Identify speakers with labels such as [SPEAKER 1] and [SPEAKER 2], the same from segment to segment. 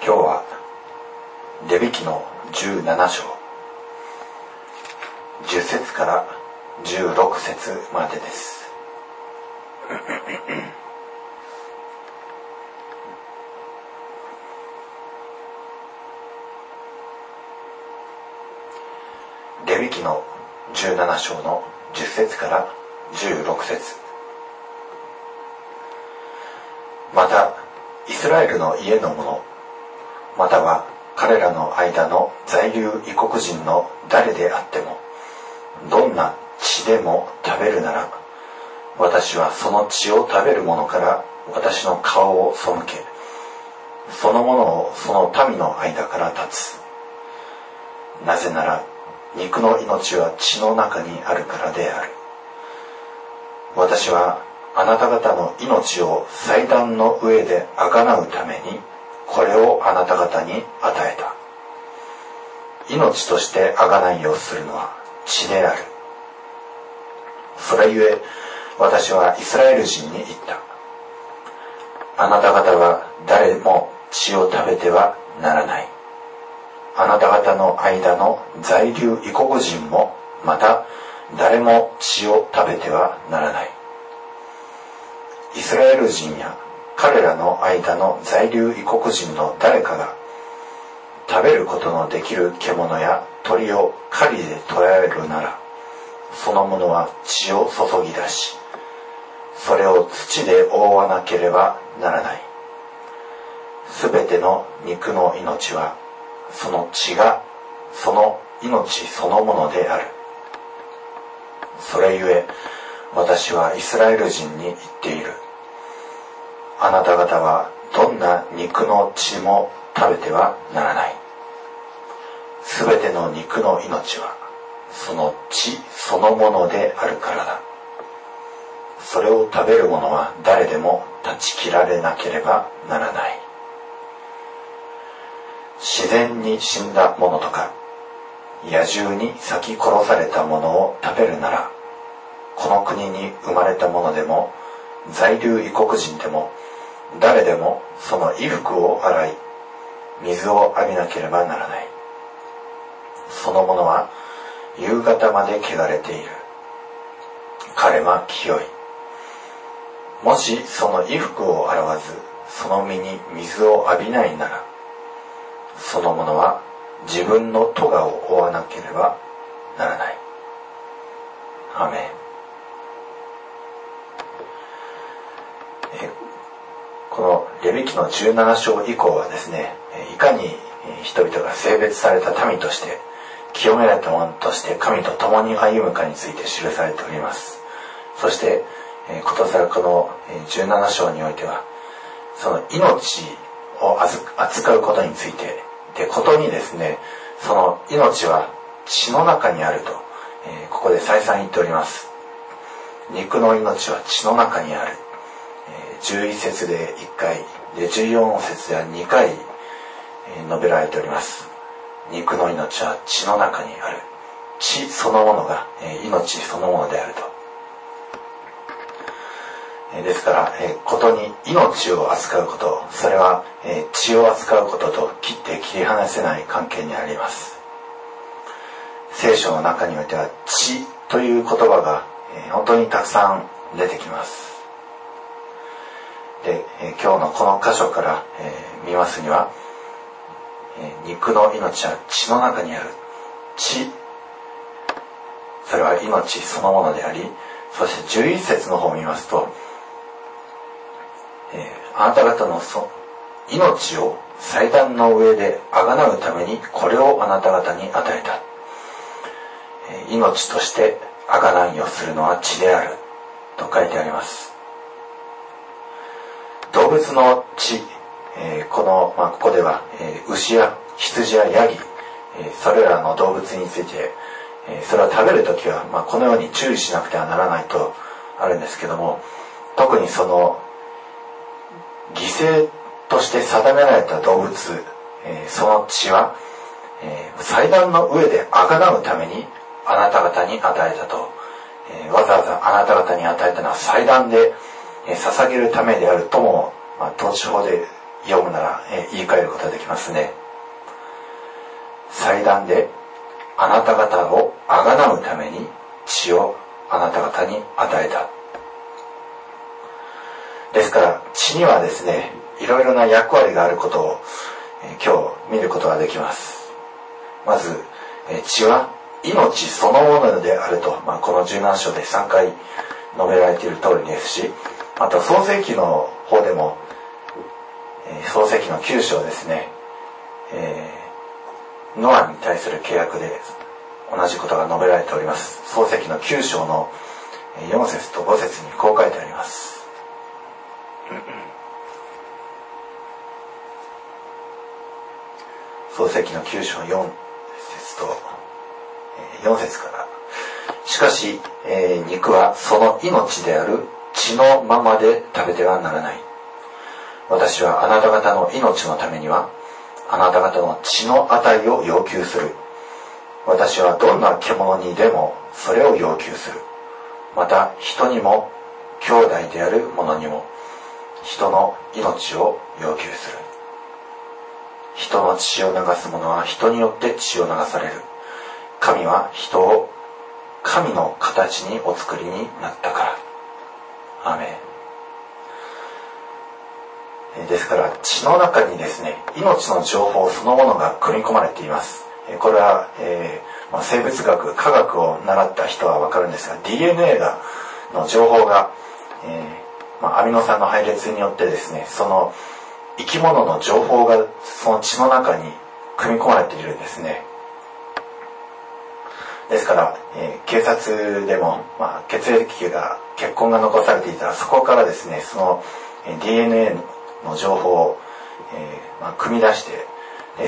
[SPEAKER 1] 今日はレビ記の17章10節から16節までです。レビ記の17章の10節から16節。またイスラエルの家の者、または彼らの間の在留異国人の誰であっても、どんな血でも食べるなら、私はその血を食べる者から私の顔を背け、その者をその民の間から断つ。なぜなら肉の命は血の中にあるからである。私はあなた方の命を祭壇の上で贖うためにこれをあなた方に与えた。命として贖いをするのは血である。それゆえ私はイスラエル人に言った。あなた方は誰も血を食べてはならない。あなた方の間の在留異国人もまた誰も血を食べてはならない。イスラエル人や彼らの間の在留異国人の誰かが食べることのできる獣や鳥を狩りで捕らえるなら、その者は血を注ぎ出し、それを土で覆わなければならない。すべての肉の命はその血がその命そのものである。それゆえ私はイスラエル人に言っている。あなた方はどんな肉の血も食べてはならない。すべての肉の命はその血そのものであるからだ。それを食べる者は誰でも断ち切られなければならない。自然に死んだ者とか野獣に裂き殺された者を食べるなら、この国に生まれた者でも在留異国人でも誰でもその衣服を洗い水を浴びなければならない。その者は夕方まで汚れている。彼は清い。もしその衣服を洗わずその身に水を浴びないなら、その者は自分の咎を負わなければならない。アーメン。このレビ記の17章以降はですね、いかに人々が性別された民として清められた者として神と共に歩むかについて記されております。そしてことさらこの17章においてはその命を扱うことについてでことにですね、その命は血の中にあると、ここで再三言っております。肉の命は血の中にある。11節で1回で14節では2回述べられております。肉の命は血の中にある。血そのものが命そのものであると。ですからことに命を扱うこと、それは血を扱うことと切って切り離せない関係にあります。聖書の中においては血という言葉が本当にたくさん出てきます。で今日のこの箇所から見ますには、肉の命は血の中にある。血、それは命そのものであり、そして11節の方を見ますと、あなた方の命を祭壇の上で贖うためにこれをあなた方に与えた。命として贖いをするのは血であると書いてあります。動物の血、ここでは牛や羊やヤギ、それらの動物について、それを食べるときはこのように注意しなくてはならないとあるんですけども、特にその犠牲として定められた動物、その血は、祭壇の上で贖うためにあなた方に与えたと、わざわざあなた方に与えたのは祭壇で捧げるためであるとも、統治法で読むなら、言い換えることができますね。祭壇であなた方を贖うために血をあなた方に与えた。ですから血にはですね、いろいろな役割があることを、今日見ることができます。まず、血は命そのものであると、この17章で3回述べられている通りですし、あと創世記の方でも、創世記の9章ですね、ノアに対する契約で同じことが述べられております。創世記の9章の4節と5節にこう書いてあります。創世記の9章4節と4節から。しかし、肉はその命である血のままで食べてはならない。私はあなた方の命のためにはあなた方の血の値を要求する。私はどんな獣にでもそれを要求する。また人にも兄弟である者にも人の命を要求する。人の血を流す者は人によって血を流される。神は人を神の形にお作りになったから。アーメン。ですから血の中にですね、命の情報そのものが組み込まれています。これは、生物学、科学を習った人はわかるんですが、 DNA の情報が、アミノ酸の配列によってですね、その生き物の情報がその血の中に組み込まれているんですね。ですから、警察でも、血痕が残されていたら、そこからですね、その DNA の情報を、組み出して、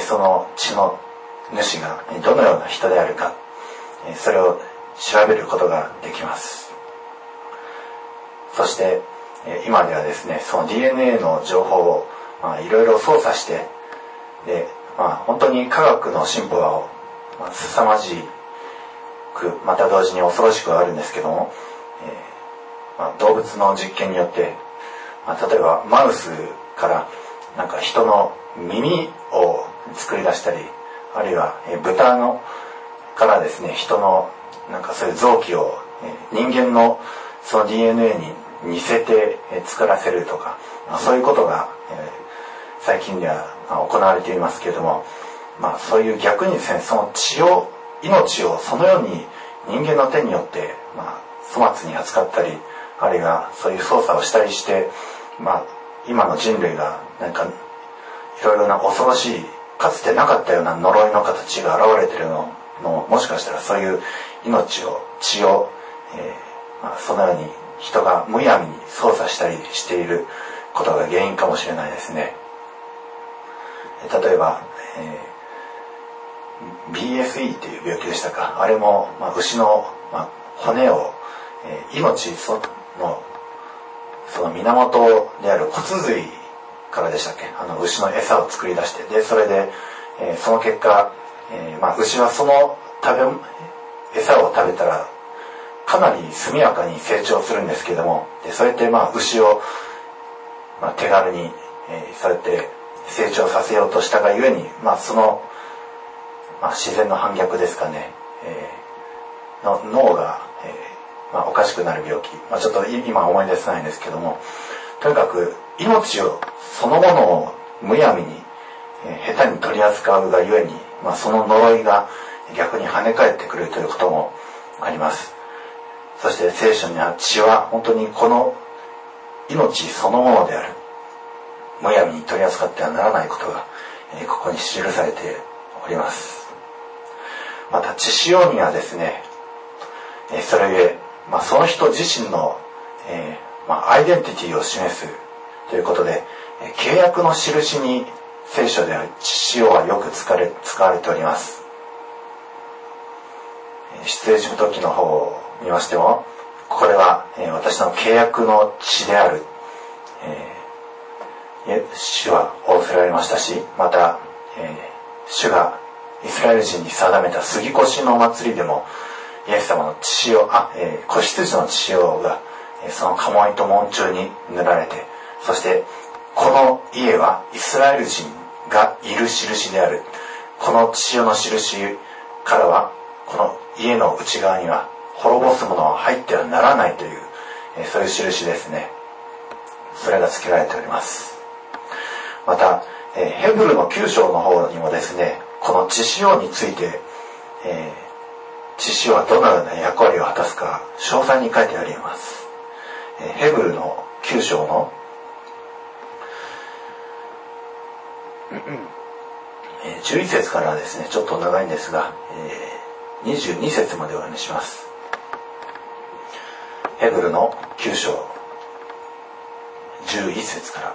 [SPEAKER 1] その血の主がどのような人であるか、それを調べることができます。そして今ではですね、その DNA の情報をいろいろ操作して、で、本当に科学の進歩は凄まじく、また同時に恐ろしくはあるんですけども、動物の実験によって、例えばマウスからなんか人の耳を作り出したり、あるいは豚からですね、人のなんかそういう臓器を人間のその DNA に似せて作らせるとか、そういうことが最近では行われていますけれども、そういう逆にですね、その命をそのように人間の手によって粗末に扱ったり、あるいはそういう操作をしたりして、今の人類がなんかいろいろな恐ろしい、かつてなかったような呪いの形が現れているのも、もしかしたらそういう血を、そのように人がむやみに操作したりしていることが原因かもしれないですね。例えば、BSE という病気でしたか。あれも、牛の、骨を、命その源である骨髄からでしたっけ、牛の餌を作り出して、でそれで、その結果、牛はその餌を食べたらかなり速やかに成長するんですけども、でそれって牛を、手軽に、そうやって成長させようとしたがゆえに、その、自然の反逆ですかね、の脳が、おかしくなる病気、ちょっと今思い出せないんですけども、とにかく命をそのものをむやみに、下手に取り扱うがゆえに、その呪いが逆に跳ね返ってくるということもあります。そして聖書には血は本当にこの命そのものである、むやみに取り扱ってはならないことが、ここに記されております。また血潮にはですね、それゆえ、その人自身の、アイデンティティを示すということで、契約の印に聖書では血潮はよく使われております。出エジプト記の方を見ましても、これは、私の契約の血である、主は仰せられましたし、また、主がイスラエル人に定めた杉越のお祭りでも、イエス様の血潮、子羊の血潮がその家紋と門柱に塗られて、そしてこの家はイスラエル人がいる印である。この血潮の印からは、この家の内側には滅ぼすものは入ってはならないという、そういう印ですね。それが付けられております。また、ヘブルの9章の方にもですね、この血潮について、血潮はどのような役割を果たすか詳細に書いてあります。ヘブルの9章の11節からですね、ちょっと長いんですが、22節までお読みします。ヘブルの9章11節から。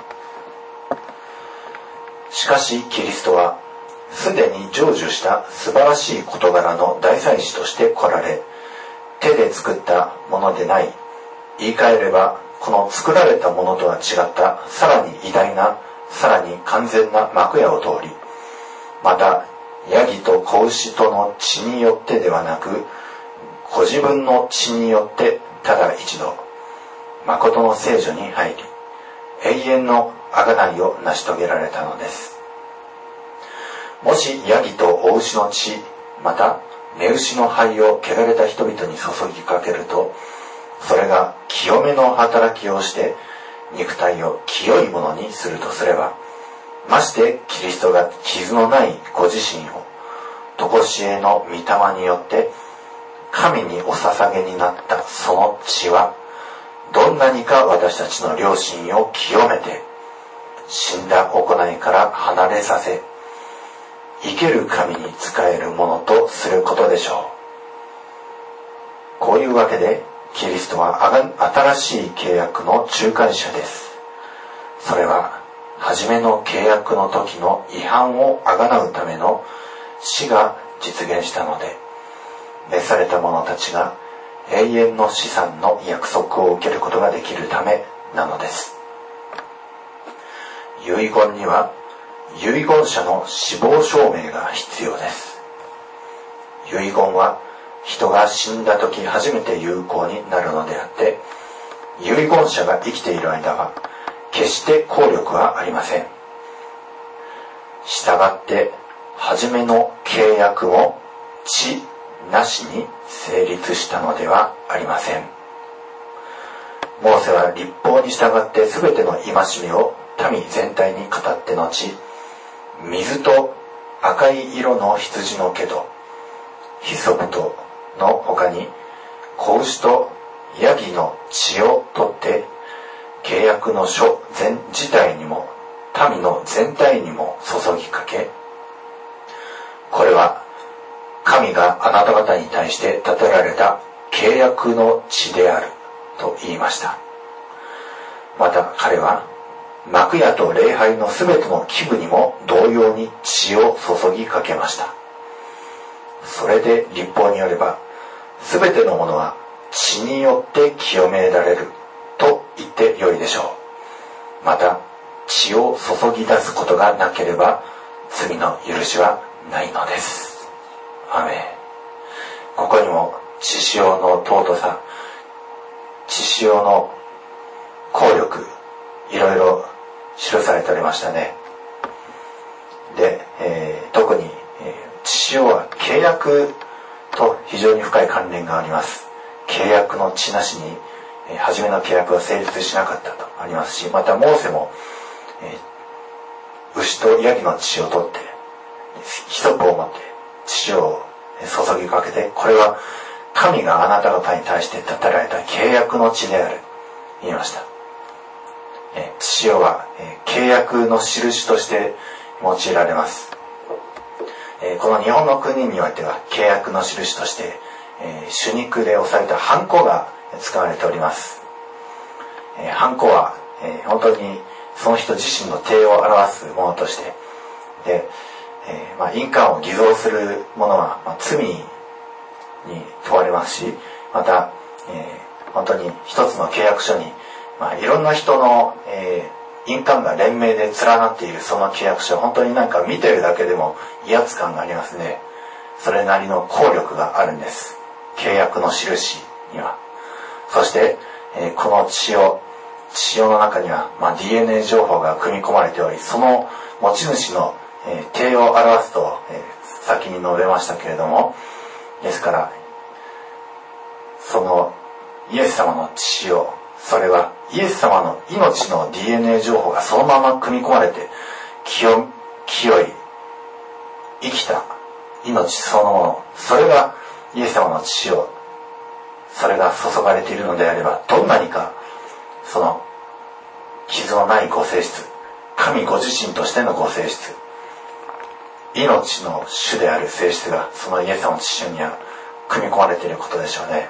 [SPEAKER 1] しかしキリストはすでに成就した素晴らしい事柄の大祭司として来られ、手で作ったものでない、言い換えればこの作られたものとは違ったさらに偉大な、さらに完全な幕屋を通り、またヤギと子牛との血によってではなく、ご自分の血によってただ一度誠の聖所に入り、永遠の贖いを成し遂げられたのです。もしヤギとお牛の血、また雌牛の灰を汚れた人々に注ぎかけると、それが清めの働きをして肉体を清いものにするとすれば、ましてキリストが傷のないご自身を常しえの御霊によって神にお捧げになったその血は、どんなにか私たちの良心を清めて、死んだ行いから離れさせ、生ける神に仕えるものとすることでしょう。こういうわけでキリストは新しい契約の仲介者です。それは初めの契約の時の違反をあがなうための死が実現したので、召された者たちが永遠の資産の約束を受けることができるためなのです。遺言には遺言者の死亡証明が必要です。遺言は人が死んだ時初めて有効になるのであって、遺言者が生きている間は決して効力はありません。したがって初めの契約も血なしに成立したのではありません。モーセは律法に従ってすべての戒めを民全体に語って後、水と赤い色の羊の毛とヒソプとの他に子牛とヤギの血を取って契約の書自体にも民の全体にも注ぎかけ、これは神があなた方に対して立てられた契約の血であると言いました。また彼は幕屋と礼拝のすべての器具にも同様に血を注ぎかけました。それで律法によればすべてのものは血によって清められると言ってよいでしょう。また血を注ぎ出すことがなければ罪の許しはないのです。アメン。ここにも血潮の尊さ、血潮の効力、いろいろ記されておりましたね。で、特に、血潮は契約と非常に深い関連があります。契約の血なしに、初めの契約は成立しなかったとありますし、またモーセも、牛とヤギの血を取ってヒソプを持って血を注ぎかけて、これは神があなた方に対して立てられた契約の血である言いました。血潮は契約の印として用いられます。この日本の国においては契約の印として朱肉で押されたハンコが使われております。ハンコは本当にその人自身の体を表すものとして、で、印鑑を偽造する者は、罪に問われますし、また、本当に一つの契約書に、いろんな人の、印鑑が連名で連なっているその契約書、本当になんか見てるだけでも威圧感がありますね。それなりの効力があるんです。契約の印には。そして、この血を血潮の中には、DNA 情報が組み込まれており、その持ち主の、体を表すと、先に述べましたけれども、ですからそのイエス様の血潮、それはイエス様の命の DNA 情報がそのまま組み込まれて、清い生きた命そのもの、それがイエス様の血潮、それが注がれているのであれば、どんなにかその傷のないご性質、神ご自身としてのご性質、命の主である性質がそのイエス様の血潮には組み込まれていることでしょうね。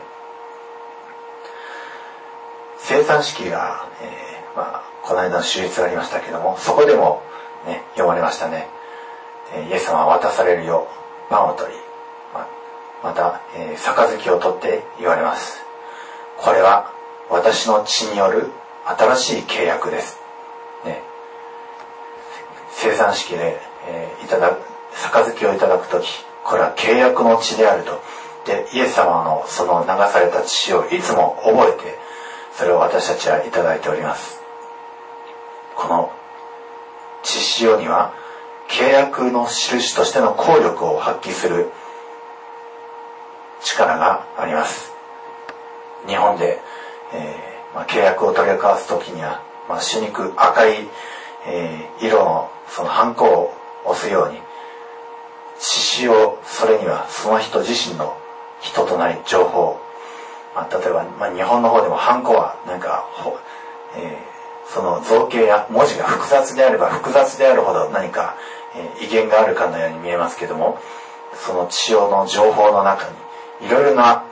[SPEAKER 1] 生産式が、この間の手術がありましたけども、そこでも、読まれましたね。イエス様は渡されるよパンを取り、また、杯を取って言われます。これは私の血による新しい契約です。生産式で、杯をいただくとき、これは契約の血であると。で、イエス様のその流された血をいつも覚えて、それを私たちはいただいております。この血潮には契約の印としての効力を発揮する力があります。日本で、契約を取り交わすときには、朱肉赤い、色のそのハンコを押すように、血潮、それにはその人自身の人とない情報、例えば、日本の方でもハンコはなんか、その造形や文字が複雑であれば複雑であるほど何か、威厳があるかのように見えますけども、その血潮の情報の中にいろいろな、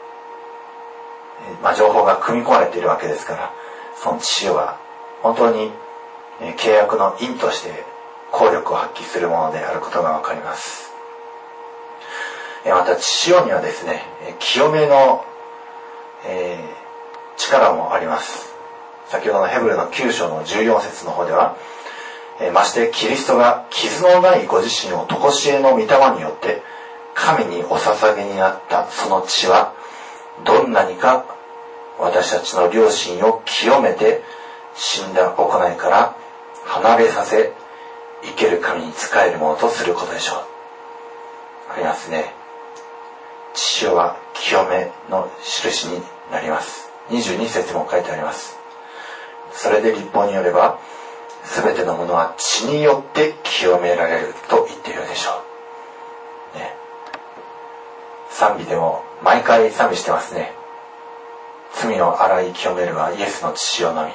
[SPEAKER 1] 情報が組み込まれているわけですから、その血潮は本当に、契約の印として効力を発揮するものであることがわかります。また血潮にはですね、清めの力もあります。先ほどのヘブルの9章の14節の方では、ましてキリストが傷のないご自身を常しえの御霊によって神にお捧げになったその血は、どんなにか私たちの良心を清めて死んだ行いから離れさせ、生ける神に仕えるものとすることでしょう。ありますね。血潮は清めの印になります。22節も書いてあります。それで律法によれば、すべてのものは血によって清められると言っているでしょう。賛美でも毎回賛美してますね。罪を洗い清めるはイエスの血潮のみ。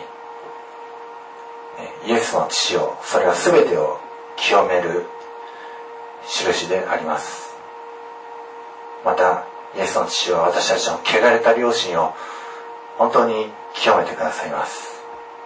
[SPEAKER 1] イエスの血潮、それはすべてを清める印であります。また、イエスの血は私たちの汚れた良心を本当に清めてくださいます。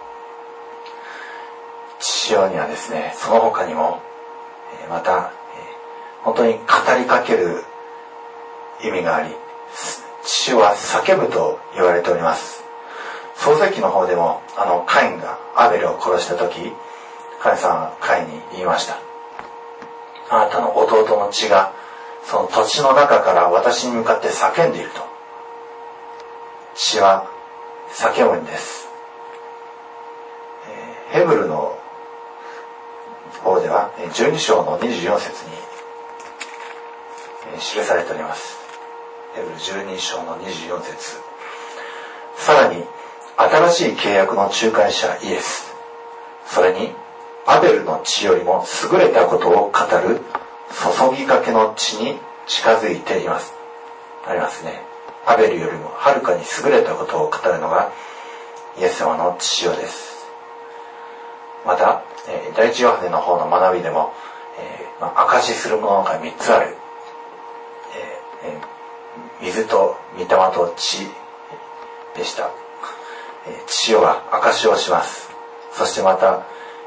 [SPEAKER 1] 血潮にはですね、その他にも、また、本当に語りかける意味があり、血潮は叫ぶと言われております。創世記の方でも、カインがアベルを殺した時、神様はカインに言いました。あなたの弟の血がその土地の中から私に向かって叫んでいると。血は叫ぶんです。ヘブルの方では12章の24節に記されております。ヘブル12章の24節。さらに新しい契約の仲介者イエス、それにアベルの血よりも優れたことを語る注ぎかけの血に近づいています。ありますね。アベルよりもはるかに優れたことを語るのがイエス様の血潮です。また、第一ヨハネの方の学びでも、証しするものが3つある。水と御霊と血でした。血潮は証しをします。そしてまた、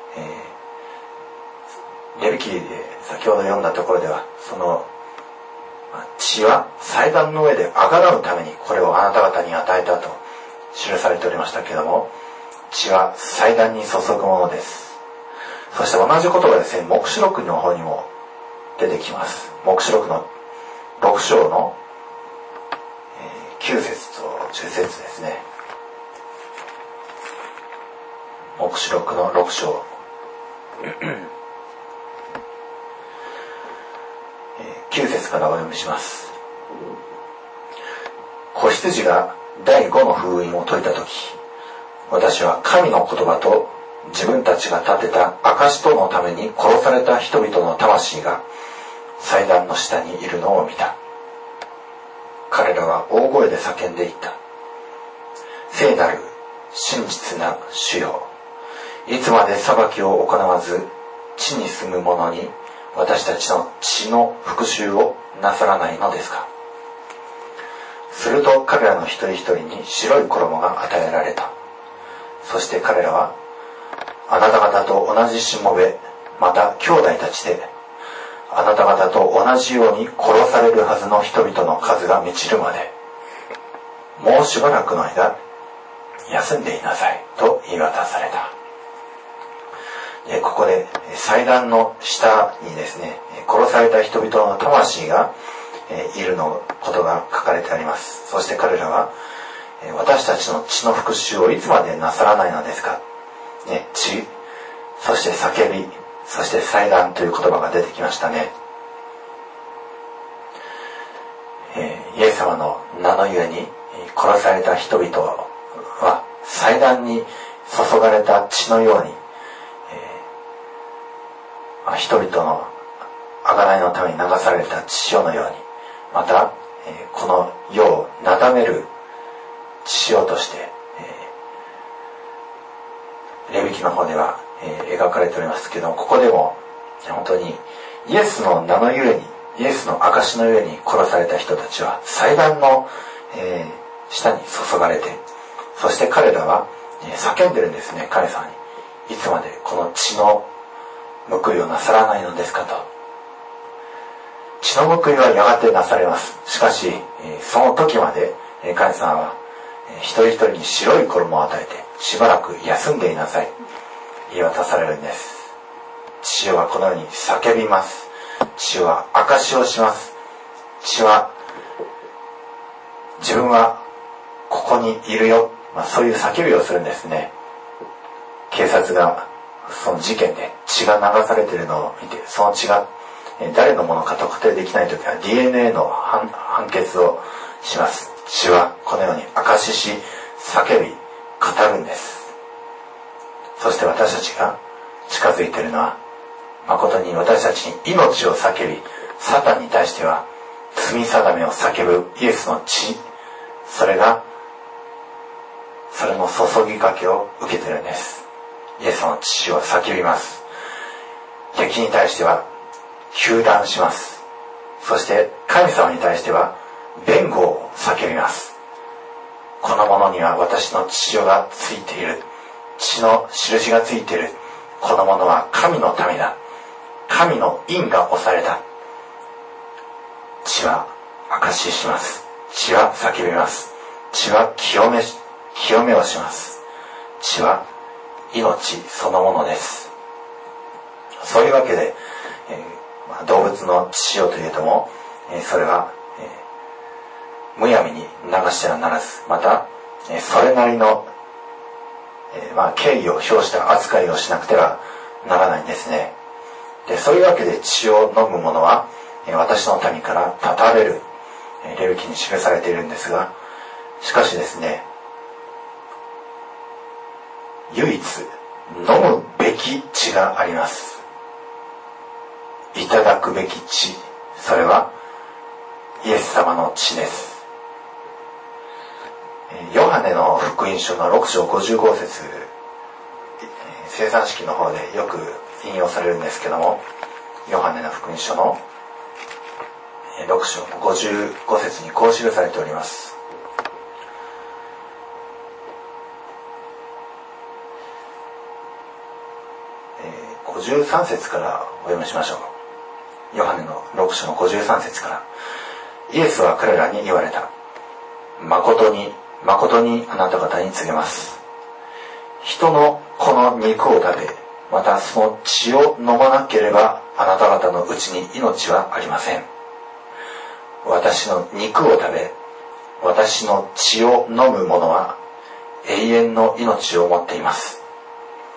[SPEAKER 1] レビ記で先ほど読んだところでは、その血は祭壇の上であがらうためにこれをあなた方に与えたと記されておりましたけれども、血は祭壇に注ぐものです。そして同じことがですね、黙示録の方にも出てきます。黙示録の6章の9節と10節ですね。 黙示録の6章9節からお読みします。子羊が第5の封印を解いたとき、私は神の言葉と自分たちが立てた証とのために殺された人々の魂が祭壇の下にいるのを見た。彼らは大声で叫んでいった。聖なる真実な主よ、いつまで裁きを行わず地に住む者に私たちの血の復讐をなさらないのですか。すると彼らの一人一人に白い衣が与えられた。そして彼らは、あなた方と同じしもべ、また兄弟たちで、あなた方と同じように殺されるはずの人々の数が満ちるまで、もうしばらくの間、休んでいなさいと言い渡された。ここで祭壇の下にですね、殺された人々の魂がいるのことが書かれてあります。そして彼らは、私たちの血の復讐をいつまでなさらないのですか。血、そして叫び、そして祭壇という言葉が出てきましたね。イエス様の名のゆえに殺された人々は祭壇に注がれた血のように、人々の贖いのために流された血潮のように、また、この世をなだめる血潮として、レビ記の方では、描かれておりますけども、ここでも本当にイエスの名のゆえに、イエスの証のゆえに殺された人たちは祭壇の、下に注がれて、そして彼らは、叫んでるんですね、神様に。いつまでこの血の報いをなさらないのですかと。血の報いはやがてなされます。しかし、その時まで神様は一人一人に白い衣を与えてしばらく休んでいなさい、言い渡されるんです。血はこのように叫びます。血は証しをします。血は自分はここにいるよ、そういう叫びをするんですね。警察がその事件で血が流されているのを見て、その血が誰のものか特定できないときは DNA の判決をします。血はこのように証しし、叫び、語るんです。そして私たちが近づいているのは、誠に私たちに命を叫び、サタンに対しては罪定めを叫ぶイエスの血、それの注ぎかけを受けているんです。イエスの血を叫びます。敵に対しては糾弾します。そして神様に対しては弁護を叫びます。この者には私の血潮がついている。血の印がついている。この者は神の民だ。神の印が押された。血は証しします。血は叫びます。血は清めをします。血は命そのものです。そういうわけで、動物の血潮といえども、それは、むやみに流してはならず、また、それなりの、敬意を表した扱いをしなくてはならないんですね。で、そういうわけで血を飲む者は、私の民から断たれる、レビ記に記されているんですが、しかしですね、唯一飲むべき血があります。いただくべき血、それはイエス様の血です。ヨハネの福音書の6章55節、生産式の方でよく引用されるんですけども、ヨハネの福音書の6章55節にこう記されております。53節からお読みしましょう。ヨハネの6章の53節から。イエスは彼らに言われた。誠に誠にあなた方に告げます。人のこの肉を食べ、またその血を飲まなければあなた方のうちに命はありません。私の肉を食べ、私の血を飲む者は永遠の命を持っています。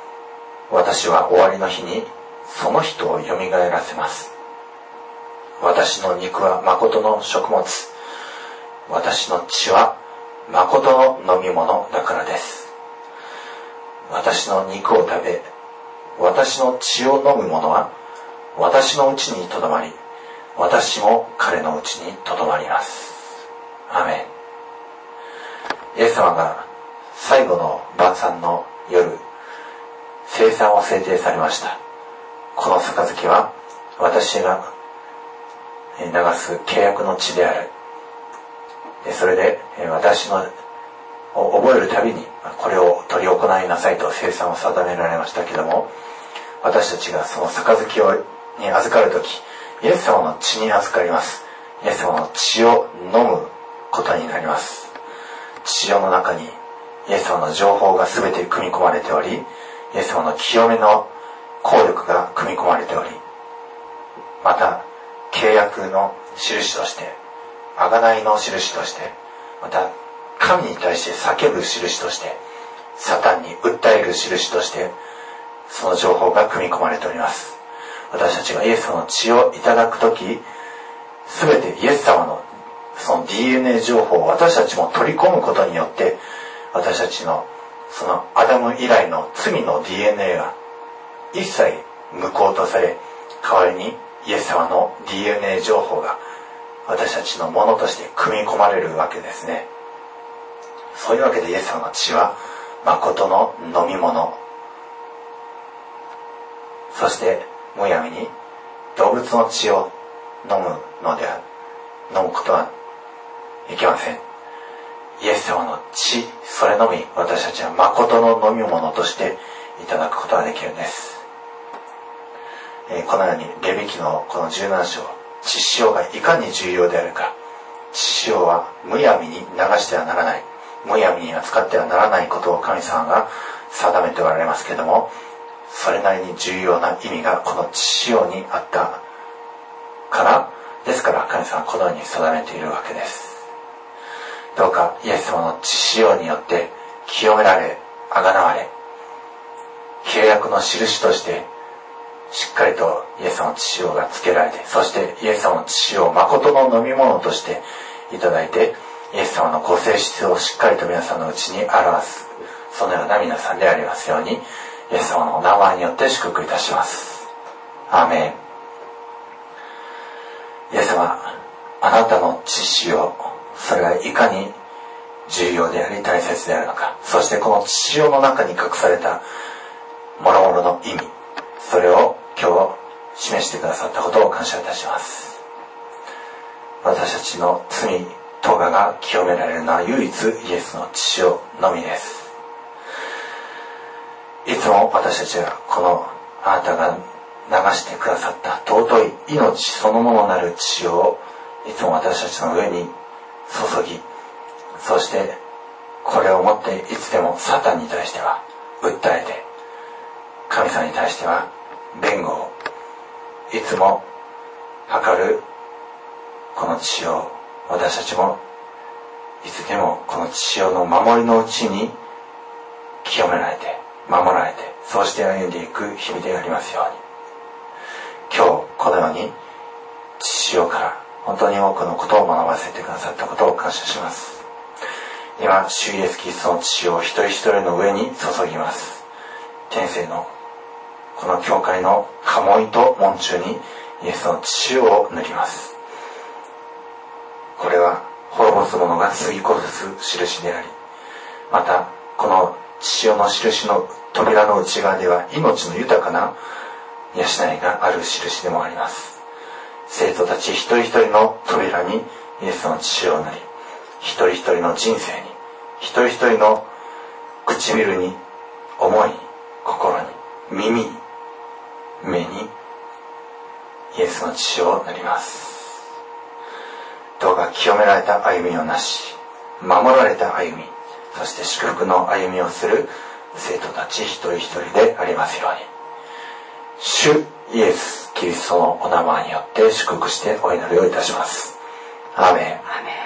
[SPEAKER 1] 私は終わりの日にその人をよみがえらせます。私の肉は誠の食物、私の血は誠の飲み物だからです。私の肉を食べ、私の血を飲む者は私のうちにとどまり、私も彼のうちにとどまります。アーメン。イエス様が最後の晩餐の夜、聖餐を制定されました。この杯は私が流す契約の血である。それで私の覚えるたびにこれを執り行いなさいと聖餐を定められましたけども、私たちがその杯に預かるとき、イエス様の血に預かります。イエス様の血を飲むことになります。血の中にイエス様の情報が全て組み込まれており、イエス様の清めの効力が組み込まれており、また契約の印として、贖いの印として、また神に対して叫ぶ印として、サタンに訴える印として、その情報が組み込まれております。私たちがイエス様の血をいただくとき、すべてイエス様のその DNA 情報を私たちも取り込むことによって、私たちのそのアダム以来の罪の DNA が一切無効とされ、代わりにイエス様の DNA 情報が私たちのものとして組み込まれるわけですね。そういうわけでイエス様の血は誠の飲み物、そしてむやみに動物の血を飲むことはいけません。イエス様の血、それのみ私たちは誠の飲み物としていただくことができるんです。このようにレビ記のこの17章、血潮がいかに重要であるか、血潮はむやみに流してはならない、むやみに扱ってはならないことを神様が定めておられますけれども、それなりに重要な意味がこの血潮にあったからですから、神様はこのように定めているわけです。どうかイエス様の血潮によって清められ、あがなわれ、契約の印としてしっかりとイエス様の血潮がつけられて、そしてイエス様の血潮を誠の飲み物としていただいて、イエス様のご性質をしっかりと皆さんのうちに表す、そのような皆さんでありますように、イエス様のお名前によって祝福いたします。アーメン。イエス様、あなたの血潮、それがいかに重要であり大切であるのか、そしてこの血潮の中に隠された諸々の意味、それを今日示してくださったことを感謝いたします。私たちの罪、咎が清められるのは唯一イエスの血潮のみです。いつも私たちはこのあなたが流してくださった尊い命そのものなる血潮をいつも私たちの上に注ぎ、そしてこれをもっていつでもサタンに対しては訴えて、神様に対しては弁護をいつも図るこの血を、私たちもいつでもこの血潮の守りのうちに清められて守られて、そうして歩んでいく日々でありますように、今日このように血潮から本当に多くのことを学ばせてくださったことを感謝します。今主イエスキリストの血を一人一人の上に注ぎます。天性のこの教会の家紋と門中にイエスの血を塗ります。これは滅ぼす者が過ぎ越す印であり、またこの血潮の印の扉の内側では命の豊かな養いがある印でもあります。生徒たち一人一人の扉にイエスの血を塗り、一人一人の人生に、一人一人の唇に、思いに、心に、耳に、目にイエスの血を塗ります。どうか清められた歩みをなし、守られた歩み、そして祝福の歩みをする生徒たち一人一人でありますように、主イエスキリストのお名前によって祝福してお祈りをいたします。アーメン。